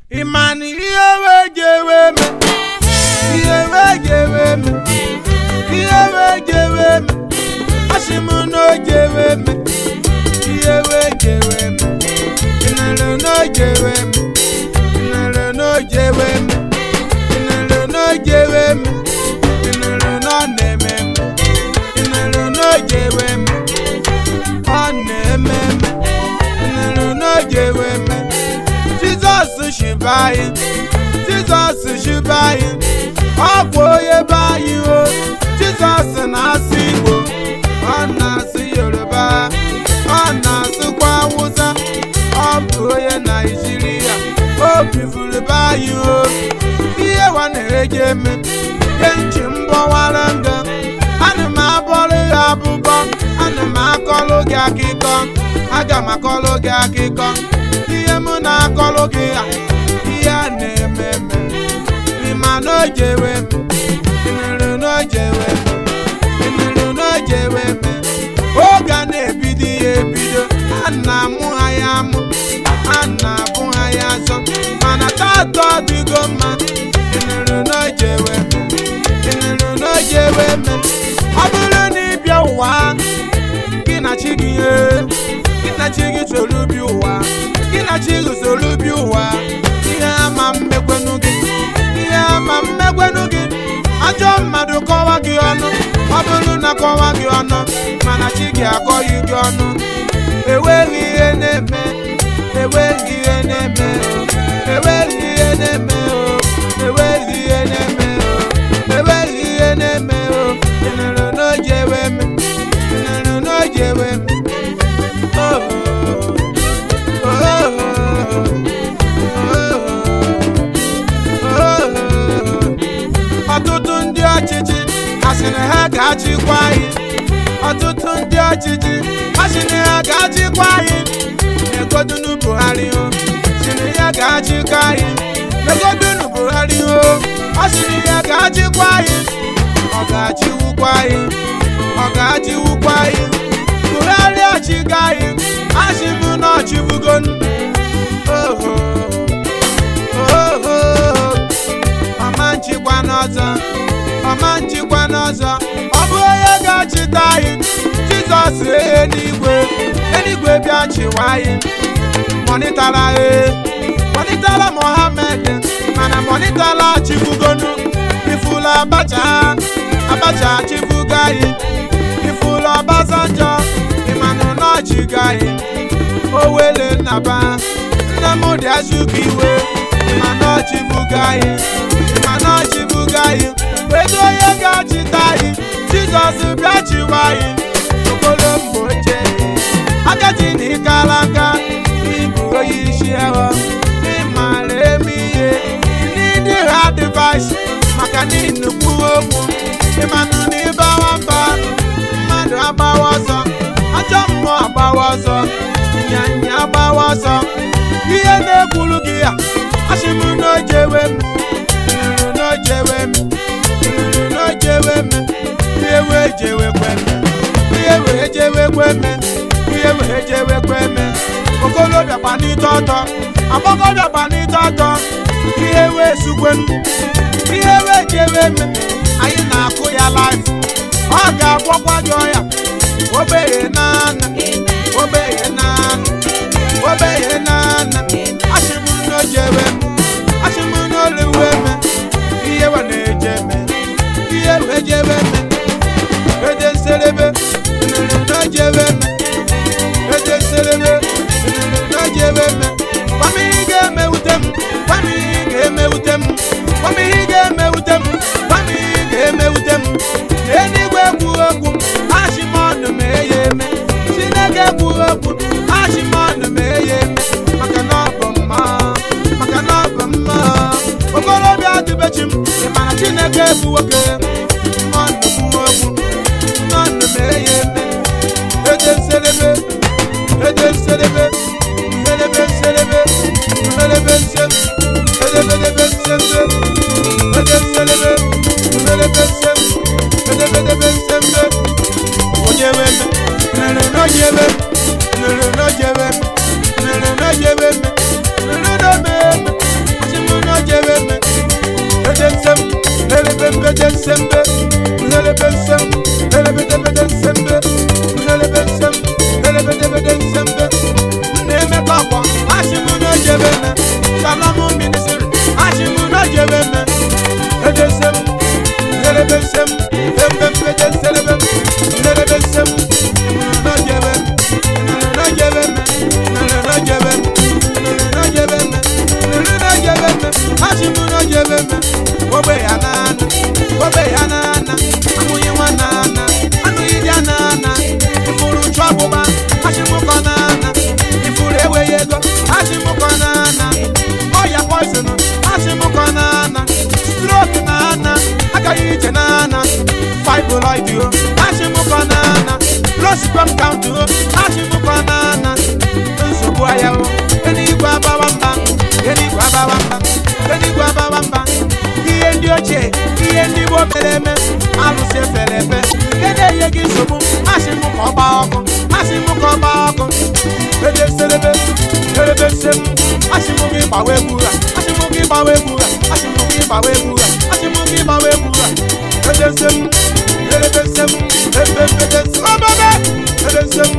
Imani iyewe jewe me, iyewe jewe me, iyewe jewe me, Ashimuno jewe me, iyewe jewe me, inalo no jewe me, inalo no jewe me, inalo no jewe me, inalo no neme me, inalo no jewe me, oneme me, inalo no jewe me. Jesus should buy it. Jesus should buy it. Oh boy, buy you. Jesus and I see you. Oh, Nasi Yoruba. Oh, Nasi Kwawusa. Oh boy, Nigeria. Oh, people buy you. Here one again. Kenchimbo Walanga. And my body abuba. And my color gakikon. I got my color gakikon. Muna kologia ya nememe imano jewe no jewe oga na ebido ana mu ayamu ana bu ayazo mana tato digo ma no jewe abulu ni bia wa kinachi tolubi wa Kinachigu solubi uwa Iya mamegwenugi Ajo mmadu kowa gi onu Obulu na kowa gi onu Mana chigi akoyi gi onu Ewegi eneme Ewegi eneme Ewegi eneme Ewegi eneme Ewegi eneme Inero no jewe me Inero no jewe me Ọtụtụ ndị ọchịchị asịrị ha ga-achịkwa anyị. Ọtụtụ ndị ọchịchị asịrị ha ga-achịkwa anyị. Negodunu Buhari o, asịrị ya ga-achịkwa anyị. Negodunu Buhari o, asịrị ya ga-achịkwa anyị. Ọ ga-achịwukwa anyị. Ọ ga-achịwukwa anyị. Buhari achịkwa anyị. Asịrị na ọchịwugonu. Ọmanchikwa n'ọzọ ọ bụ onye ga-achịta anyị Jizọs enigwe bịa chịwa anyị monitala Mohammed mana monitala chibugonu ifula Abacha chibugo anyị ifula Obasanjo ịmanụ n'ọchịga anyị Owele Nnaba Nnamdi Azikiwe ịmanụ chibugo anyị Wedo onye ga-achịta anyị Jizọs bịa chịwa anyị Okolombo oche Agadi na ịkala aka Ịbụ onye isi ewe Ịmara eme ihe Ndị ha advice Maka na nnukwu okwu Ịmanụ na ịbawa mba Mmadụ agbawa ọsọ Ajọ mmụọ agbawa ọsọ Nyanya agbawa ọsọ Ihe na-ekwuru gị ya Asịmụ na ojewe m no jewe me Yewe jewe kweme Okolo biakwa n'itoto Aboko biakwa n'itoto Yewe sukwen Yewe jewe me Anyị na-akụ ya life Ọ ga-agwọkwa gị ọya Obeye nana Ashimu no jewe me Ashimu no lewe me Yewe na-ejeme Yewe jewe me Ede nselebe No jewe me Ede nselebe No jewe me Kwami ga-eme utem Kwami ga-eme utem Enigwe kwu okwu Ashimonu m eye eme Chineke kwu okwu Ashimonu m eye eme Maka na ọ bụ mma Okorobịa adịbechi m Ịmana Chineke bụ nwoke Mmadụ kwu okwu Mmadụ m eye eme Ede nselebe sembe neme kakwa ashimu no jebeme Shalom ministry ashimu no jebeme edesem elebesem empempedesem elebesem no jebeme ashimu no jebeme obe yanana amuye wanana anuyi yanana ifuru chwabuba ashimu konana ifuru eweyego ashimu konana oya poison ashimu konana stroke nana agaghị ije nana fibroid yo ashimu konana low sperm count yo ashimu konana nsogbu aya o enigwe abawamba ihe ndị ochie ihe ndị Igbo mere eme alụsị efere efe kedu ihe gị nsogbu asị m ka ọ gbaa ọkụ edeselebe elebesem asị m gị gbawa egwu ha edesem elebesem ebebedesem ọbaba edesem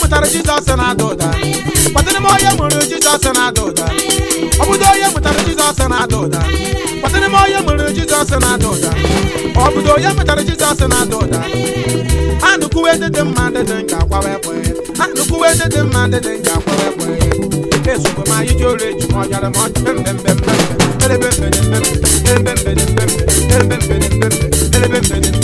Jesus Jesus na-ada ụda kpatara m onye mụrụ Jesus na-ada ụda obodo onye mụtara Jesus na-ada ụda anụkwuwe dị mmadụ dị nga akwawa ekwe anụkwuwe dị mmadụ dị nga akwawa ekwe esogbo m anyị ji olu eji m ọbịara m ọdụ mbembembembe